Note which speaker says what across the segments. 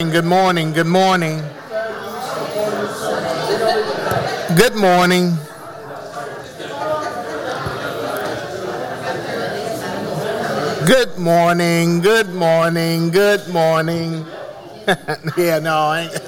Speaker 1: Good morning, good morning. Good morning. Good morning, good morning, good morning. Yeah, no, I ain't.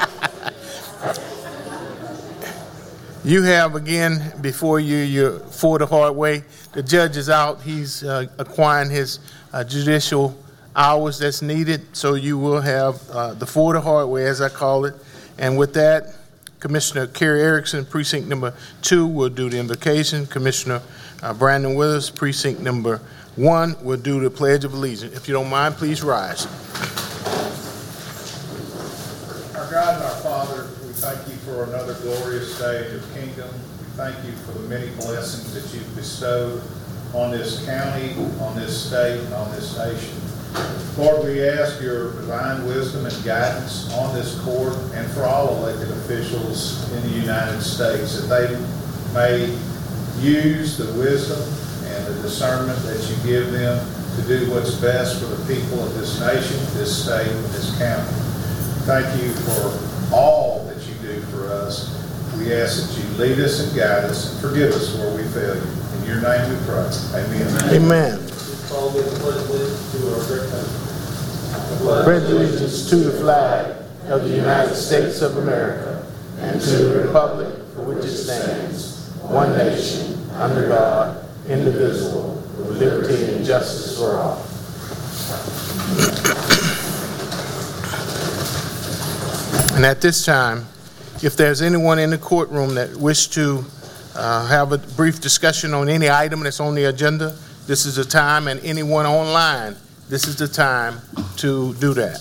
Speaker 1: You have again before you your For the Hard Way. The judge is out. He's acquiring his judicial hours that's needed, so you will have the For the Hard Way, as I call it. And with that, Commissioner Kerry Erickson, precinct number 2, will do the invocation. Commissioner Brandon Withers, precinct number 1, will do the Pledge of Allegiance. If you don't mind, please rise.
Speaker 2: Our God and our Father, we thank you for another glorious day in your kingdom. We thank you for the many blessings that you've bestowed on this county, on this state, and on this nation. Lord, we ask your divine wisdom and guidance on this court and for all elected officials in the United States, that they may use the wisdom and the discernment that you give them to do what's best for the people of this nation, this state, and this county. Thank you for all that you do for us. We ask that you lead us and guide us and forgive us where we fail you. In your name we pray. Amen.
Speaker 1: Amen.
Speaker 3: Pledge allegiance to the flag of the United States of America and to the republic for which it stands, one nation, under God, indivisible, with liberty and justice for all.
Speaker 1: And at this time, if there's anyone in the courtroom that wish to have a brief discussion on any item that's on the agenda, this is the time, and anyone online, this is the time to do that.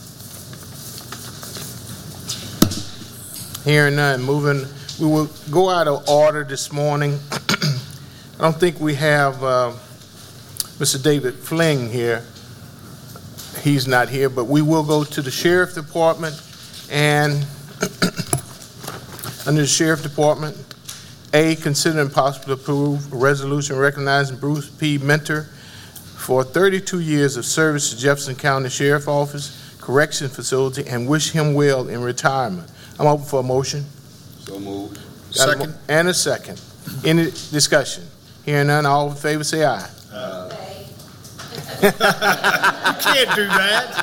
Speaker 1: Hearing none, we will go out of order this morning. I don't think we have Mr. David Fling here. He's not here, but we will go to the Sheriff Department, and under the Sheriff Department, A, consider impossible to approve a resolution recognizing Bruce P. Mentor for 32 years of service to Jefferson County Sheriff Office Correction Facility and wish him well in retirement. I'm open for a motion.
Speaker 4: So moved.
Speaker 2: Second.
Speaker 1: And a second. Any discussion? Hearing none, all in favor say aye.
Speaker 2: You can't do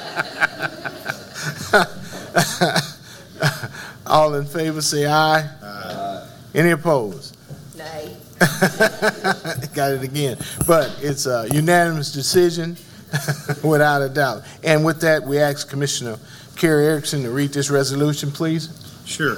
Speaker 2: that.
Speaker 1: All in favor say aye.
Speaker 4: Aye.
Speaker 1: Any opposed?
Speaker 5: Nay.
Speaker 1: Got it again. But it's a unanimous decision without a doubt. And with that, we ask Commissioner Kerry Erickson to read this resolution, please.
Speaker 2: Sure.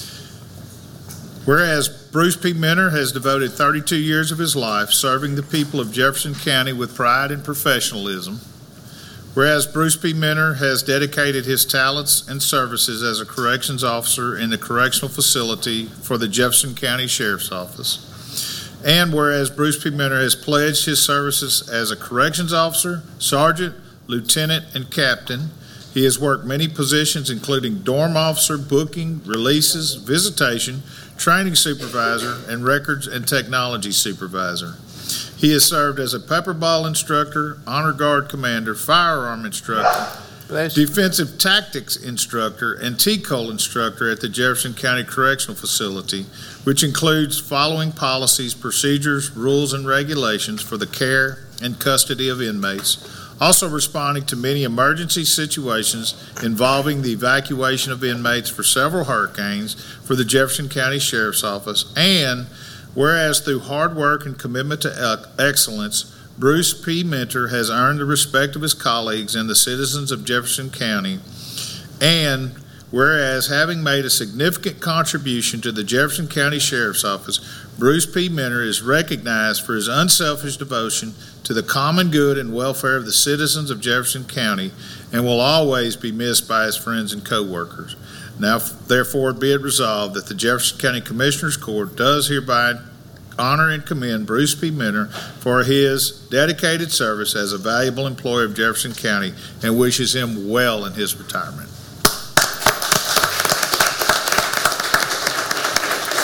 Speaker 2: Whereas Bruce P. Mentor has devoted 32 years of his life serving the people of Jefferson County with pride and professionalism. Whereas Bruce P. Mentor has dedicated his talents and services as a corrections officer in the correctional facility for the Jefferson County Sheriff's Office. And whereas Bruce P. Mentor has pledged his services as a corrections officer, sergeant, lieutenant, and captain, he has worked many positions including dorm officer, booking, releases, visitation, training supervisor, and records and technology supervisor. He has served as a pepper ball instructor, honor guard commander, firearm instructor, defensive tactics instructor, and TCOL instructor at the Jefferson County Correctional Facility, which includes following policies, procedures, rules, and regulations for the care and custody of inmates, also responding to many emergency situations involving the evacuation of inmates for several hurricanes for the Jefferson County Sheriff's Office, and whereas through hard work and commitment to excellence, Bruce P. Mentor has earned the respect of his colleagues and the citizens of Jefferson County, and whereas having made a significant contribution to the Jefferson County Sheriff's Office, Bruce P. Mentor is recognized for his unselfish devotion to the common good and welfare of the citizens of Jefferson County and will always be missed by his friends and co-workers. Now, therefore, be it resolved that the Jefferson County Commissioners Court does hereby honor and commend Bruce P. Mentor for his dedicated service as a valuable employee of Jefferson County and wishes him well in his retirement.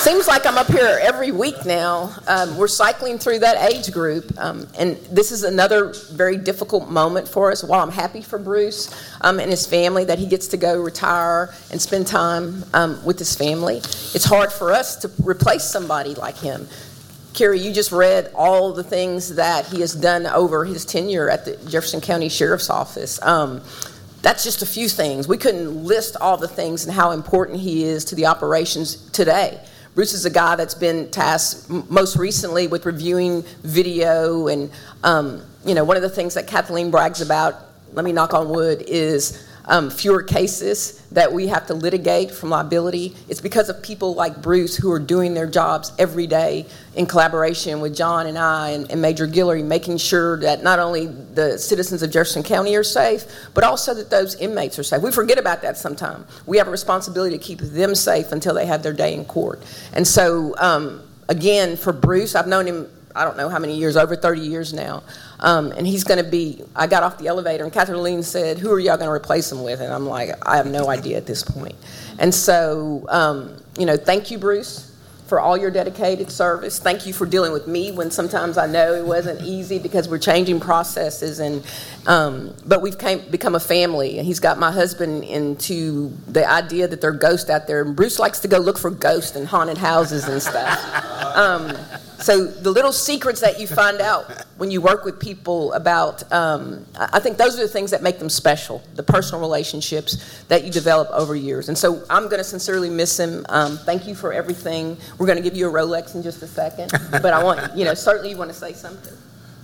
Speaker 4: Seems like I'm up here every week now. We're cycling through that age group, and this is another very difficult moment for us. While I'm happy for Bruce and his family that he gets to go retire and spend time with his family, it's hard for us to replace somebody like him. Carrie, you just read all the things that he has done over his tenure at the Jefferson County Sheriff's Office. That's just a few things. We couldn't list all the things and how important he is to the operations today. Bruce is a guy that's been tasked most recently with reviewing video, and one of the things that Kathleen brags about, let me knock on wood, is fewer cases that we have to litigate from liability. It's because of people like Bruce who are doing their jobs every day in collaboration with John and I and Major Guillory, making sure that not only the citizens of Jefferson County are safe, but also that those inmates are safe. We forget about that sometimes. We have a responsibility to keep them safe until they have their day in court. And so, again, for Bruce, I've known him, I don't know how many years, over 30 years now. And he's going to be, I got off the elevator and Kathleen said, who are y'all going to replace him with? And I'm like, I have no idea at this point. And so, thank you, Bruce, for all your dedicated service. Thank you for dealing with me when sometimes I know it wasn't easy because we're changing processes. But we've become a family. And he's got my husband into the idea that there are ghosts out there. And Bruce likes to go look for ghosts in haunted houses and stuff. So the little secrets that you find out when you work with people about, I think those are the things that make them special, the personal relationships that you develop over years. And so I'm going to sincerely miss him. Thank you for everything. We're going to give you a Rolex in just a second. But I want, certainly you want to say something.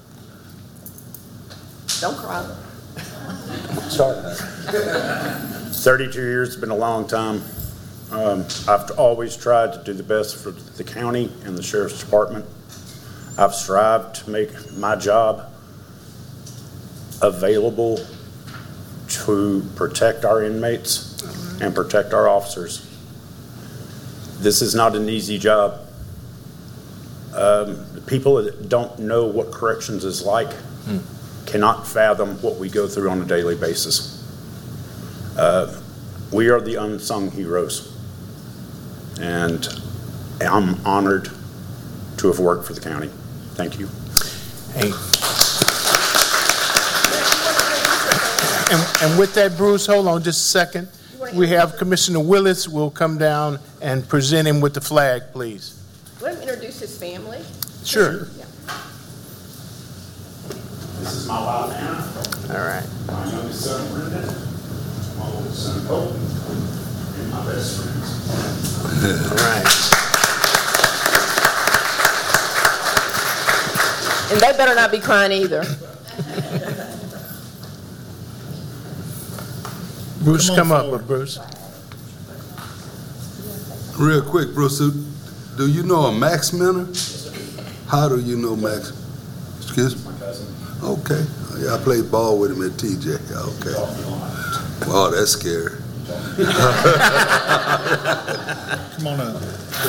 Speaker 4: Don't cry.
Speaker 5: Sorry. 32 years has been a long time. I've always tried to do the best for the county and the Sheriff's Department. I've strived to make my job available to protect our inmates and protect our officers. This is not an easy job. The people that don't know what corrections is like cannot fathom what we go through on a daily basis. We are the unsung heroes. And I'm honored to have worked for the county. Thank you.
Speaker 1: Hey. And with that, Bruce, hold on just a second. We have Commissioner Willis will come down and present him with the flag, please.
Speaker 4: Let him introduce his family.
Speaker 1: Sure.
Speaker 4: Yeah.
Speaker 5: This is my wife, Anna.
Speaker 1: All right.
Speaker 5: My youngest son, Brendan. My oldest son, Colton. And my best friends.
Speaker 1: All right.
Speaker 4: And they better not be crying either.
Speaker 1: Bruce, come up, Bruce.
Speaker 6: Real quick, Bruce, do you know a Max Minner? How do you know Max? Excuse me?
Speaker 5: My cousin.
Speaker 6: Okay. Yeah, I played ball with him at TJ. Okay. Wow, that's scary.
Speaker 2: Come on up.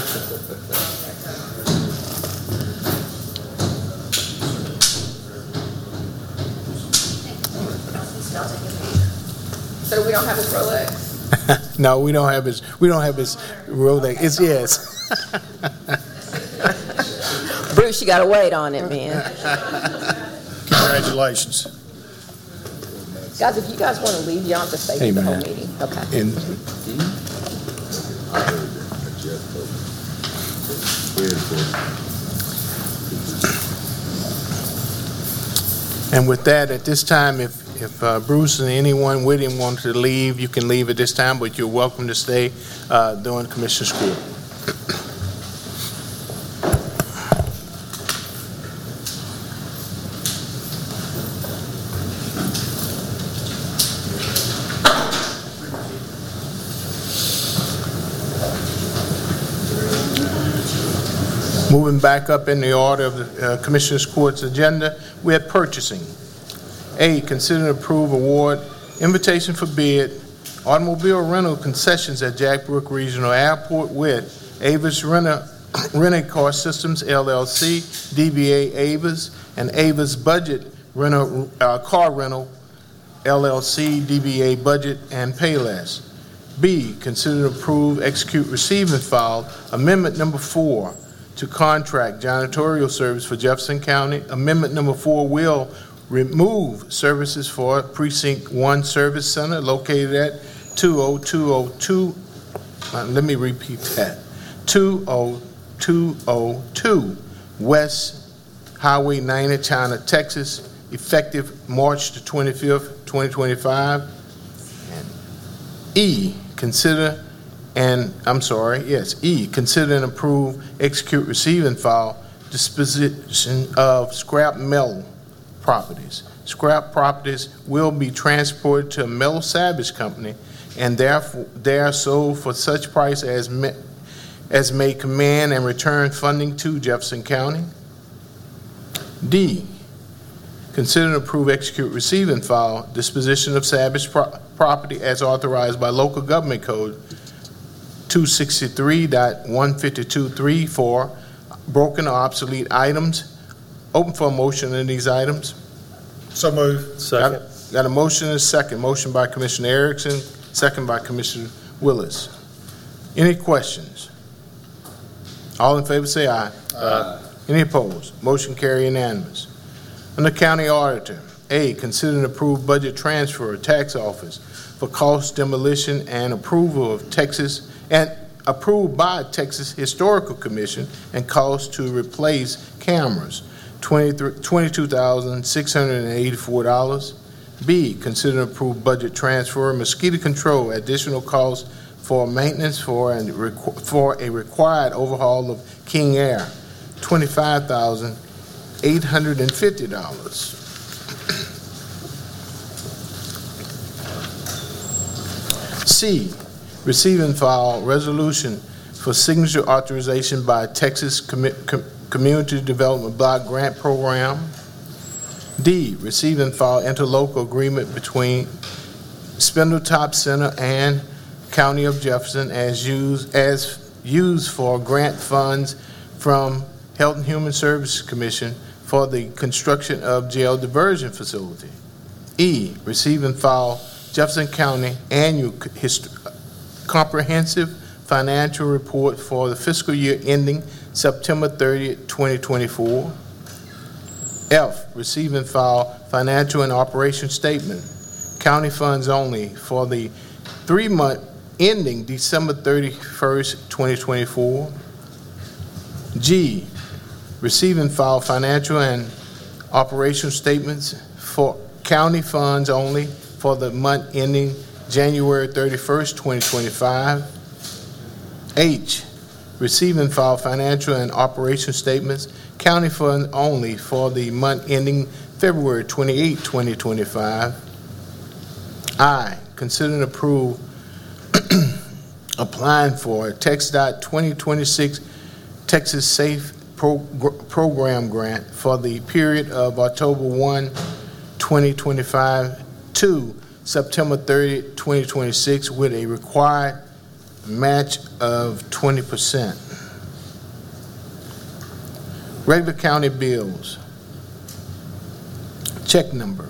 Speaker 4: So we don't have his Rolex?
Speaker 1: No, we don't have his Rolex. It's yes.
Speaker 4: Bruce, you got to wait on it, man.
Speaker 2: Congratulations.
Speaker 4: Guys, if you guys want to leave, you don't have to stay
Speaker 1: Hey,
Speaker 4: through the whole
Speaker 1: man.
Speaker 4: meeting. Okay.
Speaker 1: And
Speaker 6: I heard that. Jeff told me.
Speaker 1: And with that, at this time, if Bruce and anyone with him wanted to leave, you can leave at this time, but you're welcome to stay during Commissioner's Court. Moving back up in the order of the Commissioners Court's agenda, we have purchasing. A, consider and approve award invitation for bid automobile rental concessions at Jack Brook Regional Airport with Avis Rent-A-Car Systems LLC, DBA Avis, and Avis Budget Car Rental LLC, DBA Budget and Payless. B, consider to approve, execute, receive, and file Amendment Number 4 to contract janitorial service for Jefferson County. Amendment Number 4 will remove services for Precinct 1 Service Center located at 20202, let me repeat that, 20202 West Highway 90, China, Texas, effective March the 25th, 2025. And E, consider and approve, execute, receive, and file disposition of scrap metal properties. Scrap properties will be transported to a metal salvage company and therefore they are sold for such price as may command and return funding to Jefferson County. D, consider and approve, execute, receive, and file disposition of salvage property as authorized by Local Government Code 263.152.3 for broken or obsolete items. Open for a motion on these items.
Speaker 2: So moved.
Speaker 3: Second.
Speaker 1: Got a motion and a second. Motion by Commissioner Erickson, second by Commissioner Willis. Any questions? All in favor say aye.
Speaker 3: Aye.
Speaker 1: Any opposed? Motion carry unanimous. Under County Auditor, A, consider and approve budget transfer of tax office for cost demolition and approval of Texas and approved by Texas Historical Commission and cost to replace cameras, $22,684. B, consider and approve budget transfer mosquito control additional cost for maintenance for a required overhaul of King Air, $25,850. C, receive and file resolution for signature authorization by Texas Community Development Block Grant Program. D, receive and file interlocal agreement between Spindletop Center and County of Jefferson as used for grant funds from Health and Human Services Commission for the construction of jail diversion facility. E, receive and file Jefferson County annual comprehensive financial report for the fiscal year ending September 30th, 2024. F, receive and file financial and operation statement, county funds only for the 3-month ending December 31st, 2024. G, receive and file financial and operation statements for county funds only for the month ending January 31st, 2025. H, receive and file financial and operation statements, county fund only for the month ending February 28, 2025. I, consider and approve applying for a TxDOT 2026 Texas Safe Program grant for the period of October 1, 2025 to September 30, 2026 with a required match of 20%. Regular county bills. Check number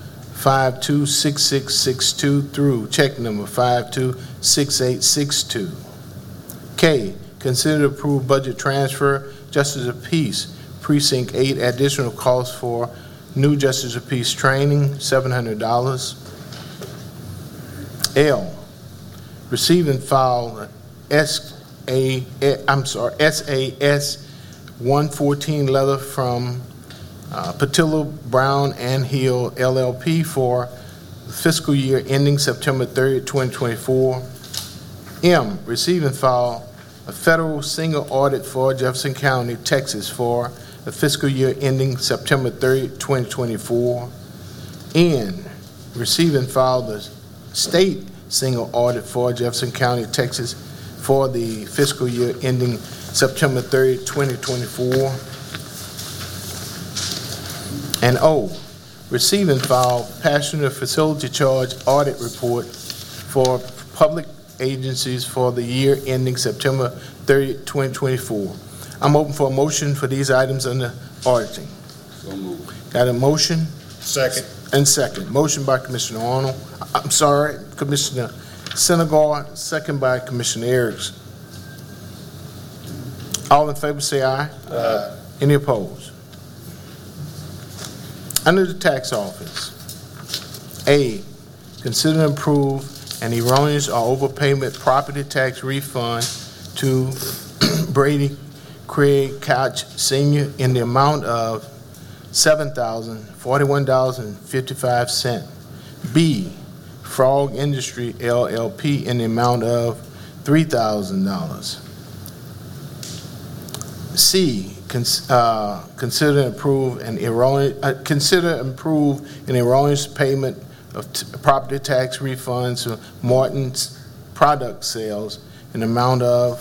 Speaker 1: 526662 through check number 526862. K, consider to approve budget transfer, Justice of Peace, Precinct 8, additional costs for new Justice of Peace training, $700. L, receive and file SAS 114 letter from Patillo Brown and Hill LLP for fiscal year ending September 30, 2024. M, receive and file a federal single audit for Jefferson County, Texas for the fiscal year ending September 30, 2024. N, receive and file the state single audit for Jefferson County, Texas for the fiscal year ending September 30, 2024. And O, receive and file passenger facility charge audit report for public agencies for the year ending September 30, 2024. I'm open for a motion for these items under auditing.
Speaker 6: So moved.
Speaker 1: Got a motion?
Speaker 2: Second.
Speaker 1: And second. Motion by Commissioner Arnold. I'm sorry, Commissioner Senegal, second by Commissioner Erickson. All in favor say aye. Aye. Any opposed? Under the tax office, A, consider and approve an erroneous or overpayment property tax refund to Brady Craig Couch Sr. in the amount of $7,041.55. B, Frog Industry LLP in the amount of $3,000. C, consider and approve an erroneous payment of property tax refunds to Martin's Product Sales in the amount of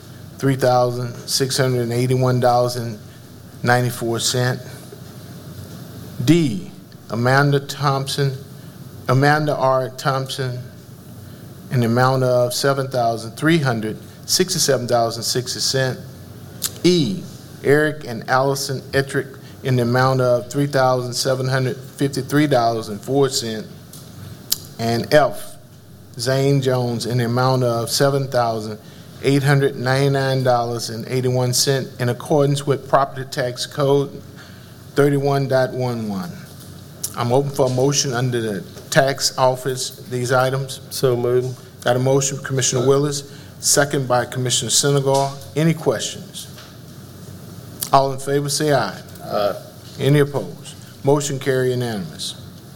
Speaker 1: $3,681.94. D, Amanda R. Thompson in the amount of $7,367.60. E, Eric and Allison Ettrick in the amount of $3,753.04. And F, Zane Jones in the amount of $7,899.81 in accordance with Property Tax Code 31.11. I'm open for a motion under the tax office, these items.
Speaker 3: So moved.
Speaker 1: Got a motion, Commissioner Willis, second by Commissioner Senegal. Any questions? All in favor say aye.
Speaker 3: Aye.
Speaker 1: Any opposed? Motion carry unanimous.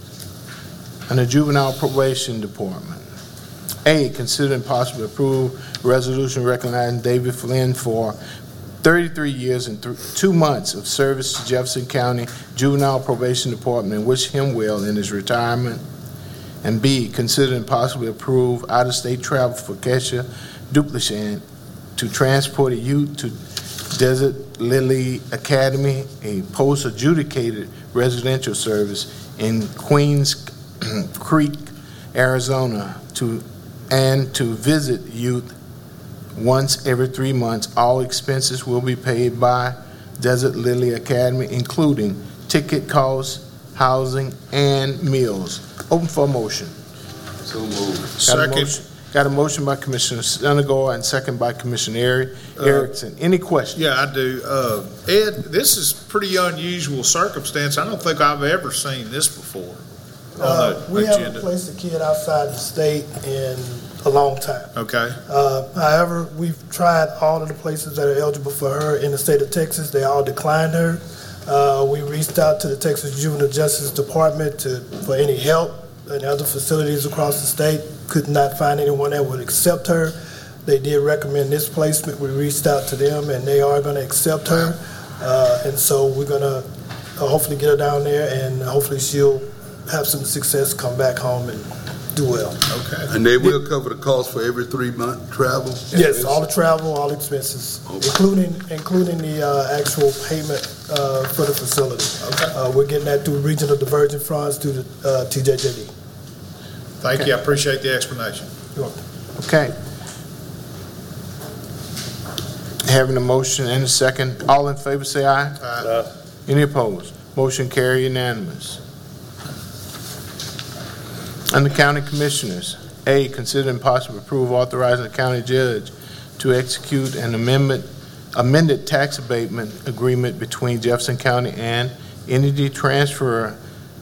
Speaker 1: Under Juvenile Probation Department, A, consider and possibly approve resolution recognizing David Flynn for 33 years and 2 months of service to Jefferson County Juvenile Probation Department and wish him well in his retirement. And B, consider and possibly approve out-of-state travel for Kesha Duplichan to transport a youth to Desert Lily Academy, a post-adjudicated residential service in Queens Creek, Arizona, to visit youth once every 3 months. All expenses will be paid by Desert Lily Academy, including ticket costs, housing, and meals. Open for a motion.
Speaker 6: So moved.
Speaker 2: Second.
Speaker 1: Got a motion by Commissioner Senegal and second by Commissioner Erickson. Any questions?
Speaker 2: Yeah, I do. Ed, this is pretty unusual circumstance. I don't think I've ever seen this before on the
Speaker 7: We
Speaker 2: agenda.
Speaker 7: haven't placed a kid outside the state in a long time.
Speaker 2: Okay.
Speaker 7: However, we've tried all of the places that are eligible for her in the state of Texas. They all declined her. We reached out to the Texas Juvenile Justice Department for any help in other facilities across the state. Could not find anyone that would accept her. They did recommend this placement. We reached out to them, and they are going to accept her. And so we're going to hopefully get her down there, and hopefully she'll have some success, come back home, and do well.
Speaker 2: Okay.
Speaker 6: And they will cover the cost for every 3-month travel?
Speaker 7: Yes, all the travel, all expenses, including the actual payment for the facility.
Speaker 2: Okay.
Speaker 7: We're getting that through regional diversion funds through the TJJD.
Speaker 2: Thank you. I appreciate the explanation.
Speaker 7: You're welcome.
Speaker 1: Okay. Having a motion and a second. All in favor say aye.
Speaker 2: Aye.
Speaker 1: Any opposed? Motion carry unanimous. Under County Commissioners, A, consider and possibly approve authorizing the county judge to execute an amended tax abatement agreement between Jefferson County and Energy Transfer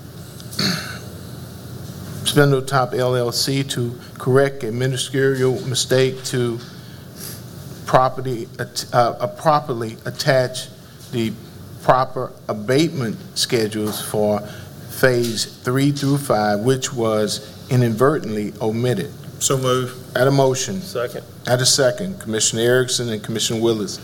Speaker 1: Spindletop LLC to correct a ministerial mistake to properly attach the proper abatement schedules for Phase 3 through 5, which was inadvertently omitted.
Speaker 2: So move.
Speaker 1: At a motion.
Speaker 3: Second.
Speaker 1: At a second, Commissioner Erickson and Commissioner Willis.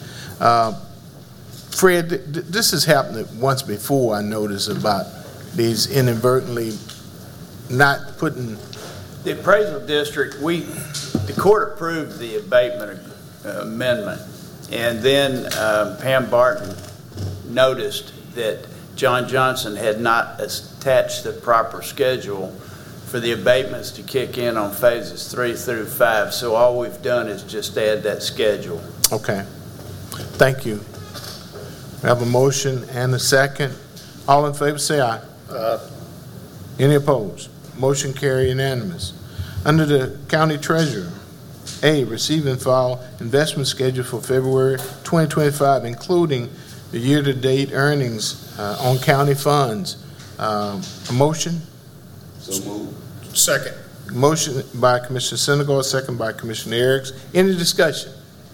Speaker 1: Fred, this has happened once before, I noticed, about these inadvertently not putting.
Speaker 8: The appraisal district, the court approved the abatement amendment, and then Pam Barton noticed that John Johnson had not attached the proper schedule for the abatements to kick in on phases 3 through 5. So all we've done is just add that schedule.
Speaker 1: Okay. Thank you. We have a motion and a second. All in favor say aye.
Speaker 3: Aye.
Speaker 1: Any opposed? Motion carry unanimous. Under the county treasurer, A, receive and file investment schedule for February 2025, including the year-to-date earnings on county funds. A motion?
Speaker 6: So moved.
Speaker 2: Second.
Speaker 1: Motion by Commissioner Senegal, second by Commissioner Eriks. Any discussion?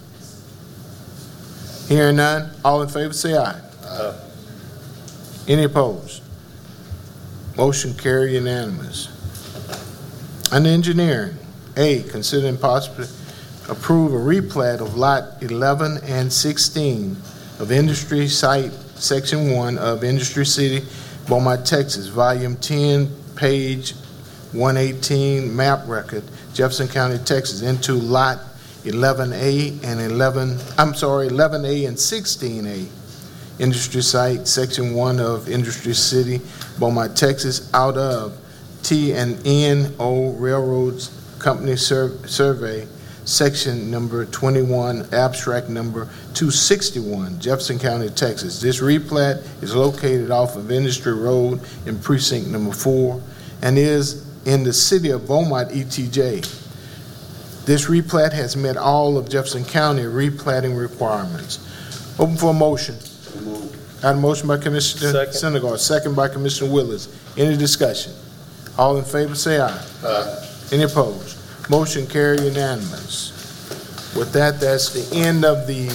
Speaker 1: Hearing none, all in favor say aye.
Speaker 2: Aye.
Speaker 1: Any opposed? Motion carry unanimous. Under engineering, A, consider and possibly approve a replat of Lot 11 and 16 of Industry Site, Section 1 of Industry City, Beaumont, Texas, Volume 10, page 118, map record, Jefferson County, Texas, into Lot 11A and 11A and 16A, Industry Site, Section 1 of Industry City, Beaumont, Texas, out of T&N-O Railroads Company Survey, Section number 21, abstract number 261, Jefferson County, Texas. This replat is located off of Industry Road in precinct number 4 and is in the city of Beaumont, ETJ. This replat has met all of Jefferson County replatting requirements. Open for a motion. Got a motion by Commissioner Senegal, second by Commissioner Willis. Any discussion? All in favor say aye.
Speaker 2: Aye.
Speaker 1: Any opposed? Motion carried unanimous. With that, that's the end of the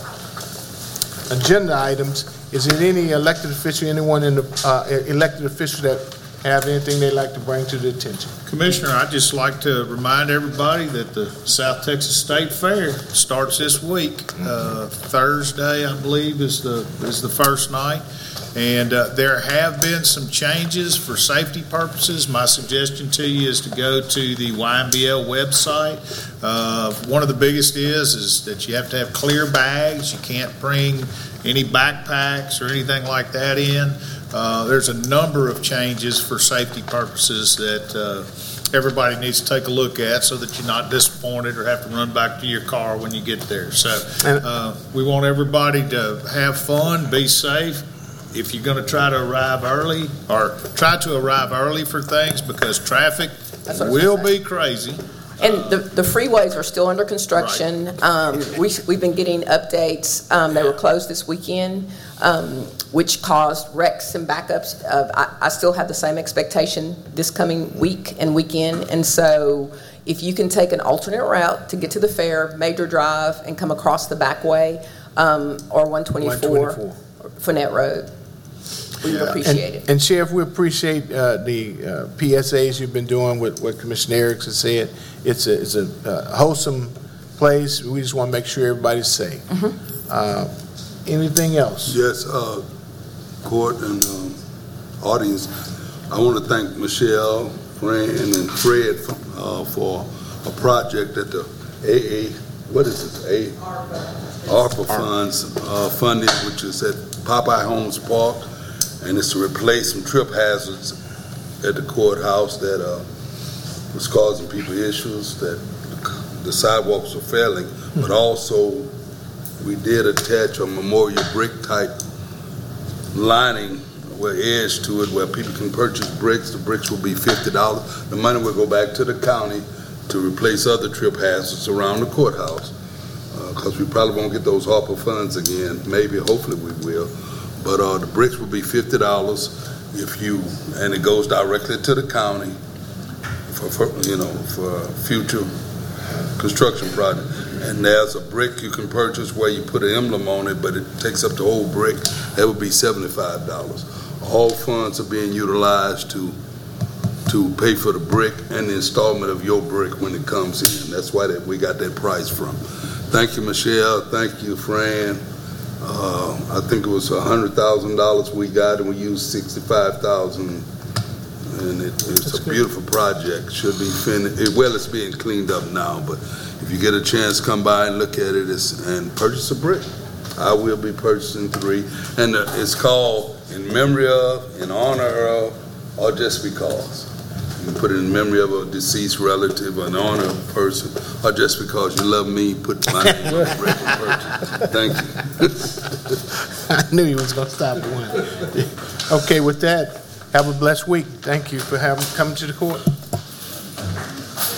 Speaker 1: agenda items. Is there any elected official, anyone in the elected official that have anything they'd like to bring to the attention?
Speaker 2: Commissioner, I'd just like to remind everybody that the South Texas State Fair starts this week. Thursday, I believe, is the first night. And there have been some changes for safety purposes. My suggestion to you is to go to the YMBL website. One of the biggest is that you have to have clear bags. You can't bring any backpacks or anything like that in. There's a number of changes for safety purposes that everybody needs to take a look at so that you're not disappointed or have to run back to your car when you get there. So we want everybody to have fun, be safe. If you're going to try to arrive early, or try to arrive early for things, because traffic will be crazy.
Speaker 4: And the freeways are still under construction.
Speaker 2: Right.
Speaker 4: We've been getting updates. They were closed this weekend, which caused wrecks and backups. I still have the same expectation this coming week and weekend. And so if you can take an alternate route to get to the fair, Major Drive, and come across the back way, or 124 Fournette Road, we would appreciate it.
Speaker 1: And Sheriff, we appreciate the PSAs you've been doing with what Commissioner Eriks has said. It's a wholesome place. We just want to make sure everybody's safe. Anything else?
Speaker 6: Yes, court and audience, I want to thank Michelle, Fran, and Fred for a project that the ARPA funds funded, which is at Popeye Homes Park, and it's to replace some trip hazards at the courthouse that was causing people issues, that the sidewalks were failing, but also we did attach a memorial brick type lining with edge to it where people can purchase bricks. The bricks will be $50. The money will go back to the county to replace other trip hazards around the courthouse, because we probably won't get those ARPA funds again. Maybe, hopefully we will. But the bricks will be $50 and it goes directly to the county for future construction project. And there's a brick you can purchase where you put an emblem on it, but it takes up the whole brick. That would be $75. All funds are being utilized to pay for the brick and the installment of your brick when it comes in. That's why we got that price from. Thank you, Michelle. Thank you, Fran. I think it was $100,000 we got, and we used $65,000, and it's a beautiful project. Should be finished. Well, it's being cleaned up now, but if you get a chance, come by and look at it and purchase a brick. I will be purchasing 3, and it's called in memory of, in honor of, or just because. You can put it in memory of a deceased relative, an honor of a person, or just because you love me, put my name on the brick and purchase. Thank you.
Speaker 1: I knew he was going to stop at one. Okay, with that, have a blessed week. Thank you for coming to the court.